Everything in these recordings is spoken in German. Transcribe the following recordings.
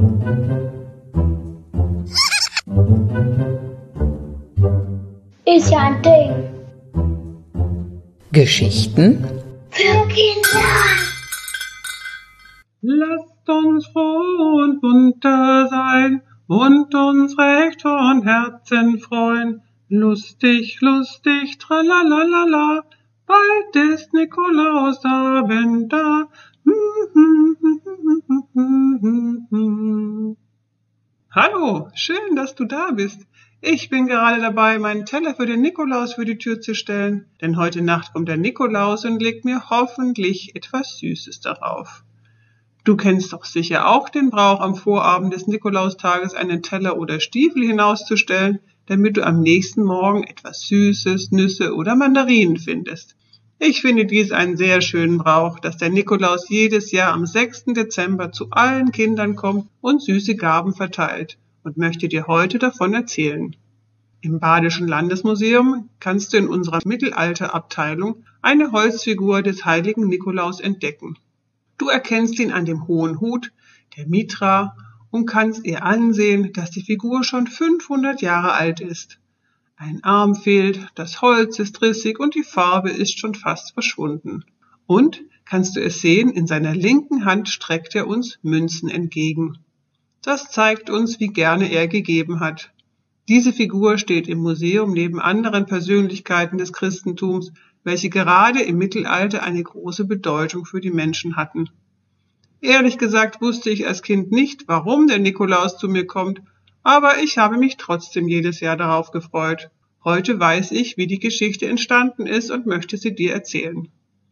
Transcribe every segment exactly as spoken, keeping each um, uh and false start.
Ist ja ein Ding. Geschichten Für Kinder. Lasst uns froh und munter sein und uns recht von Herzen freuen. Lustig, lustig, tralalala, bald ist Nikolausabend da. Hallo, schön, dass du da bist. Ich bin gerade dabei, meinen Teller für den Nikolaus für die Tür zu stellen, denn heute Nacht kommt der Nikolaus und legt mir hoffentlich etwas Süßes darauf. Du kennst doch sicher auch den Brauch, am Vorabend des Nikolaustages einen Teller oder Stiefel hinauszustellen, damit du am nächsten Morgen etwas Süßes, Nüsse oder Mandarinen findest. Ich finde dies einen sehr schönen Brauch, dass der Nikolaus jedes Jahr am sechsten Dezember zu allen Kindern kommt und süße Gaben verteilt und möchte dir heute davon erzählen. Im Badischen Landesmuseum kannst du in unserer Mittelalterabteilung eine Holzfigur des heiligen Nikolaus entdecken. Du erkennst ihn an dem hohen Hut, der Mitra, und kannst ihr ansehen, dass die Figur schon fünfhundert Jahre alt ist. Ein Arm fehlt, das Holz ist rissig und die Farbe ist schon fast verschwunden. Und, kannst du es sehen, in seiner linken Hand streckt er uns Münzen entgegen. Das zeigt uns, wie gerne er gegeben hat. Diese Figur steht im Museum neben anderen Persönlichkeiten des Christentums, welche gerade im Mittelalter eine große Bedeutung für die Menschen hatten. Ehrlich gesagt wusste ich als Kind nicht, warum der Nikolaus zu mir kommt, aber ich habe mich trotzdem jedes Jahr darauf gefreut. Heute weiß ich, wie die Geschichte entstanden ist und möchte sie dir erzählen.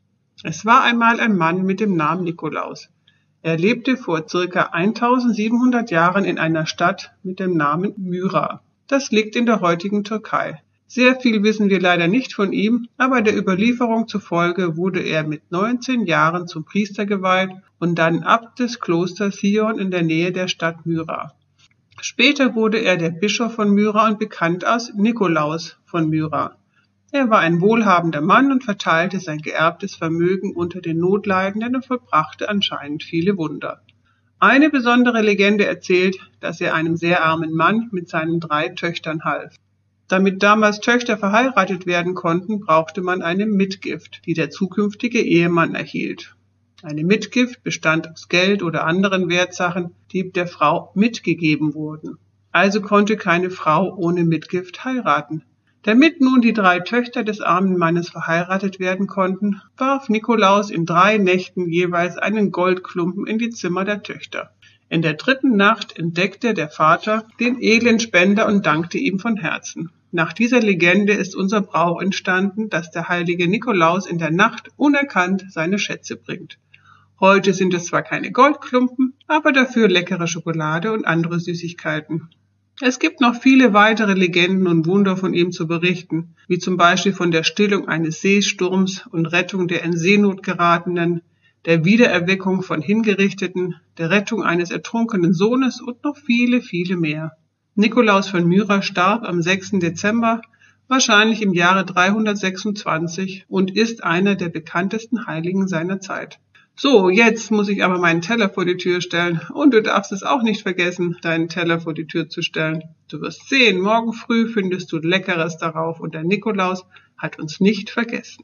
Es war einmal ein Mann mit dem Namen Nikolaus. Er lebte vor circa eintausendsiebenhundert Jahren in einer Stadt mit dem Namen Myra. Das liegt in der heutigen Türkei. Sehr viel wissen wir leider nicht von ihm, aber der Überlieferung zufolge wurde er mit neunzehn Jahren zum Priester geweiht und dann Abt des Klosters Sion in der Nähe der Stadt Myra. Später wurde er der Bischof von Myra und bekannt als Nikolaus von Myra. Er war ein wohlhabender Mann und verteilte sein geerbtes Vermögen unter den Notleidenden und vollbrachte anscheinend viele Wunder. Eine besondere Legende erzählt, dass er einem sehr armen Mann mit seinen drei Töchtern half. Damit damals Töchter verheiratet werden konnten, brauchte man eine Mitgift, die der zukünftige Ehemann erhielt. Eine Mitgift bestand aus Geld oder anderen Wertsachen, die der Frau mitgegeben wurden. Also konnte keine Frau ohne Mitgift heiraten. Damit nun die drei Töchter des armen Mannes verheiratet werden konnten, warf Nikolaus in drei Nächten jeweils einen Goldklumpen in die Zimmer der Töchter. In der dritten Nacht entdeckte der Vater den edlen Spender und dankte ihm von Herzen. Nach dieser Legende ist unser Brauch entstanden, dass der heilige Nikolaus in der Nacht unerkannt seine Schätze bringt. Heute sind es zwar keine Goldklumpen, aber dafür leckere Schokolade und andere Süßigkeiten. Es gibt noch viele weitere Legenden und Wunder von ihm zu berichten, wie zum Beispiel von der Stillung eines Seesturms und Rettung der in Seenot geratenen, der Wiedererweckung von Hingerichteten, der Rettung eines ertrunkenen Sohnes und noch viele, viele mehr. Nikolaus von Myra starb am sechsten Dezember, wahrscheinlich im Jahre dreihundertsechsundzwanzig, und ist einer der bekanntesten Heiligen seiner Zeit. So, jetzt muss ich aber meinen Teller vor die Tür stellen und du darfst es auch nicht vergessen, deinen Teller vor die Tür zu stellen. Du wirst sehen, morgen früh findest du Leckeres darauf und der Nikolaus hat uns nicht vergessen.